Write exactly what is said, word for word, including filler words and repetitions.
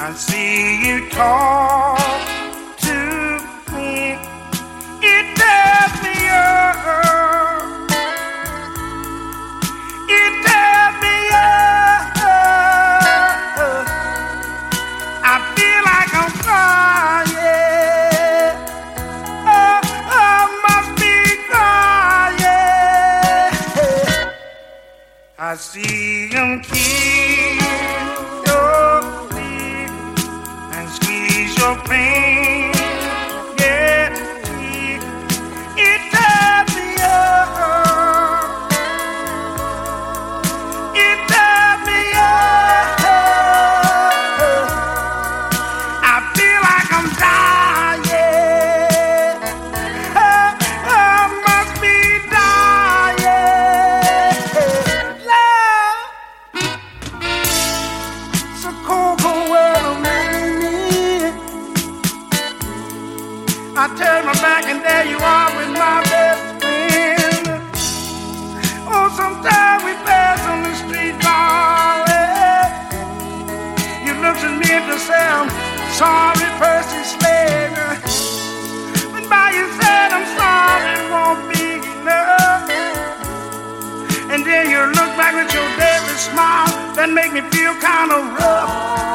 I see you talk to me. It tears me up. It tears me up. I feel like I'm crying. Oh, I must be crying. I see him kiss your lips and squeeze your pain. Yeah, it tears me up. It tears me up. I feel like I'm dying. Oh, I must be dying. Love, it's a cold, cold world around me. I turn my back and there you are with my best friend. Oh, sometimes we pass on the street, darling. You look at me and say, I'm sorry, Percy Slade. But by you said I'm sorry, it won't be enough. And then you look back with your deadly smile that make me feel kind of rough.